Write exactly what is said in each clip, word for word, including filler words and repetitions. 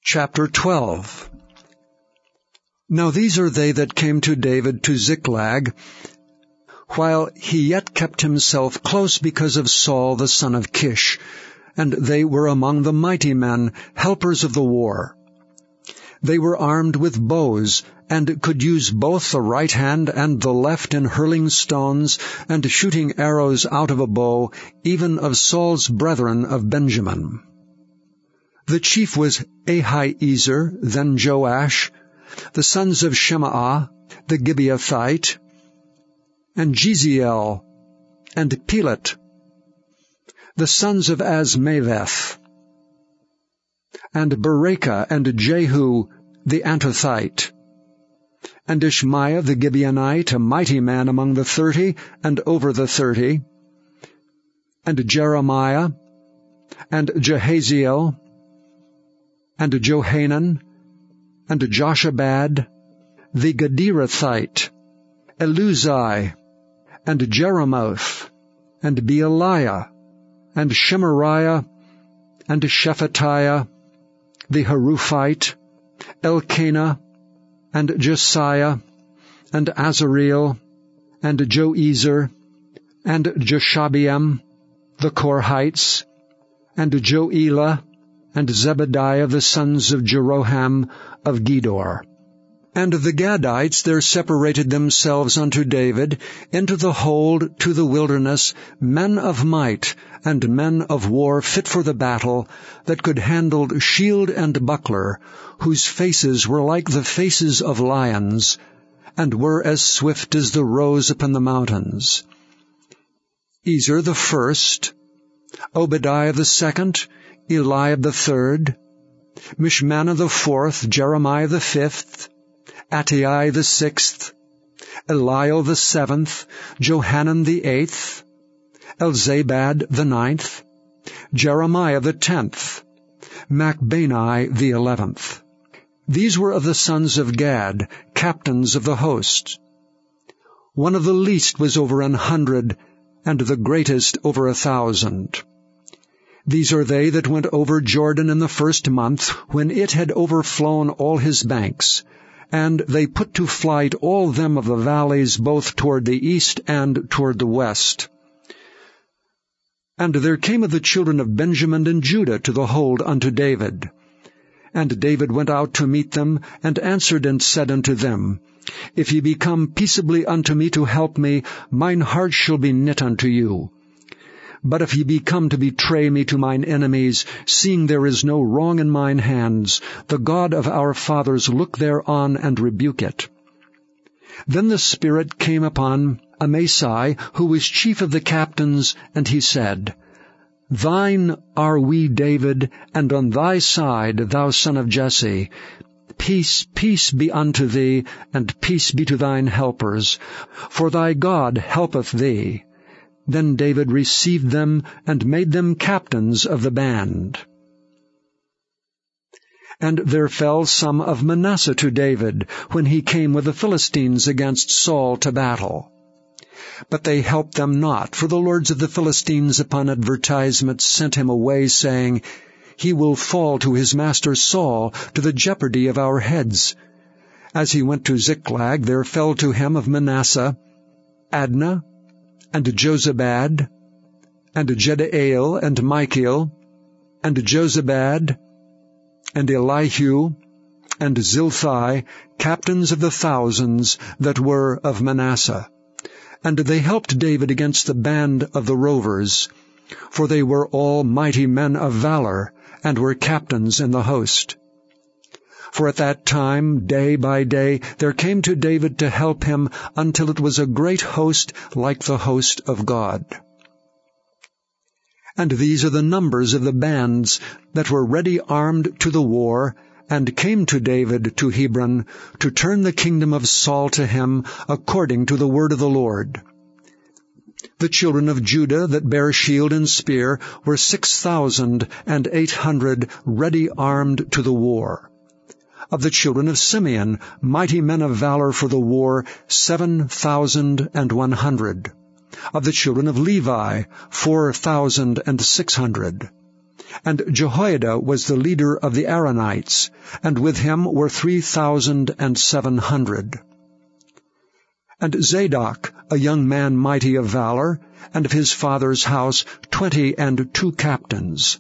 Chapter twelve. Now these are they that came to David to Ziklag, while he yet kept himself close because of Saul the son of Kish, and they were among the mighty men, helpers of the war. They were armed with bows, and could use both the right hand and the left in hurling stones, and shooting arrows out of a bow, even of Saul's brethren of Benjamin. The chief was Ahiezer, then Joash, the sons of Shemaah, the Gibeathite, and Jeziel, and Pelet, the sons of Azmaveth, and Berekah, and Jehu, the Antothite, and Ishmaiah the Gibeonite, a mighty man among the thirty, and over the thirty, and Jeremiah, and Jehaziel, and Johanan, and Joshabad, the Gederathite, Eluzai, and Jeremoth, and Bealiah, and Shemariah, and Shephatiah, the Haruphite, Elkanah, and Josiah, and Azareel, and Joezer, and Jeshabeam, the Korhites, and Joelah, and Zebediah, the sons of Jeroham of Gedor. And the Gadites there separated themselves unto David into the hold to the wilderness, men of might, and men of war fit for the battle, that could handle shield and buckler, whose faces were like the faces of lions, and were as swift as the roes upon the mountains. Ezer the first, Obadiah the second, Eliab the third, Mishmannah the fourth, Jeremiah the fifth, Attai the sixth, Eliel the seventh, Johanan the eighth, Elzabad the ninth, Jeremiah the tenth, Machbani the eleventh. These were of the sons of Gad, captains of the host. One of the least was over an hundred, and the greatest over a thousand. These are they that went over Jordan in the first month, when it had overflown all his banks, and they put to flight all them of the valleys, both toward the east and toward the west. And there came of the children of Benjamin and Judah to the hold unto David. And David went out to meet them, and answered and said unto them, If ye be come peaceably unto me to help me, mine heart shall be knit unto you. But if ye be come to betray me to mine enemies, seeing there is no wrong in mine hands, the God of our fathers look thereon and rebuke it. Then the Spirit came upon Amasai, who was chief of the captains, and he said, Thine are we, David, and on thy side, thou son of Jesse. Peace, peace be unto thee, and peace be to thine helpers, for thy God helpeth thee. Then David received them, and made them captains of the band. And there fell some of Manasseh to David, when he came with the Philistines against Saul to battle. But they helped them not, for the lords of the Philistines upon advertisement sent him away, saying, He will fall to his master Saul, to the jeopardy of our heads. As he went to Ziklag, there fell to him of Manasseh Adnah, and Jozabad, and Jedael, and Michael, and Jozabad, and Elihu, and Zilthai, captains of the thousands that were of Manasseh. And they helped David against the band of the rovers, for they were all mighty men of valor, and were captains in the host. For at that time, day by day, there came to David to help him, until it was a great host like the host of God. And these are the numbers of the bands that were ready armed to the war, and came to David to Hebron, to turn the kingdom of Saul to him, according to the word of the Lord. The children of Judah that bare shield and spear were six thousand and eight hundred ready armed to the war. Of the children of Simeon, mighty men of valor for the war, seven thousand and one hundred. Of the children of Levi, four thousand and six hundred. And Jehoiada was the leader of the Aaronites, and with him were three thousand and seven hundred. And Zadok, a young man mighty of valor, and of his father's house twenty and two captains.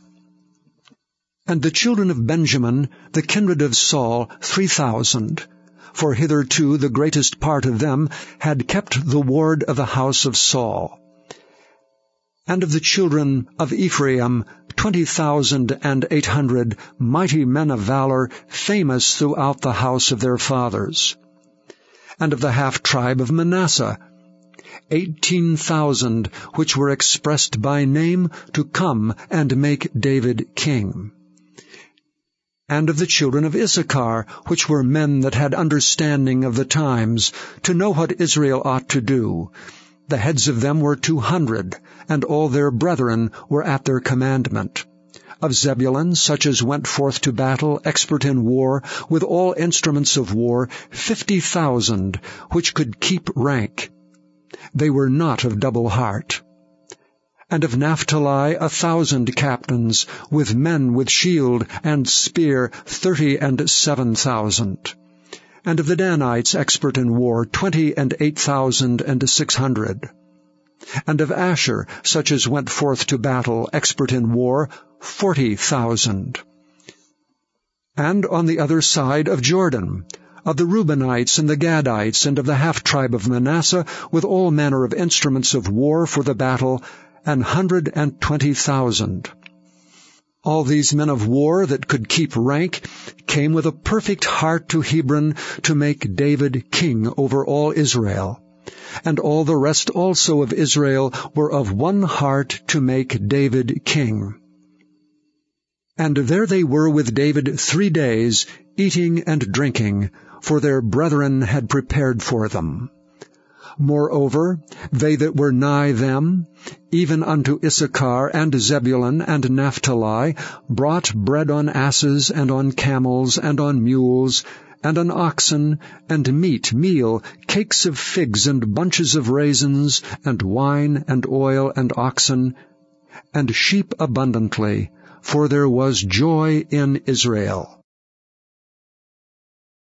And the children of Benjamin, the kindred of Saul, three thousand. For hitherto the greatest part of them had kept the ward of the house of Saul. And of the children of Ephraim, twenty thousand and eight hundred, mighty men of valor, famous throughout the house of their fathers. And of the half-tribe of Manasseh, eighteen thousand, which were expressed by name to come and make David king. And of the children of Issachar, which were men that had understanding of the times, to know what Israel ought to do. The heads of them were two hundred, and all their brethren were at their commandment. Of Zebulun, such as went forth to battle, expert in war, with all instruments of war, fifty thousand, which could keep rank. They were not of double heart. And of Naphtali a thousand captains, with men with shield and spear, thirty and seven thousand. And of the Danites expert in war, twenty and eight thousand and six hundred. And of Asher, such as went forth to battle, expert in war, forty thousand. And on the other side of Jordan, of the Reubenites and the Gadites, and of the half-tribe of Manasseh, with all manner of instruments of war for the battle, an hundred and twenty thousand. All these men of war that could keep rank came with a perfect heart to Hebron to make David king over all Israel. And all the rest also of Israel were of one heart to make David king. And there they were with David three days, eating and drinking, for their brethren had prepared for them. Moreover, they that were nigh them, even unto Issachar and Zebulun and Naphtali, brought bread on asses and on camels and on mules, and on oxen, and meat, meal, cakes of figs and bunches of raisins, and wine and oil and oxen, and sheep abundantly, for there was joy in Israel.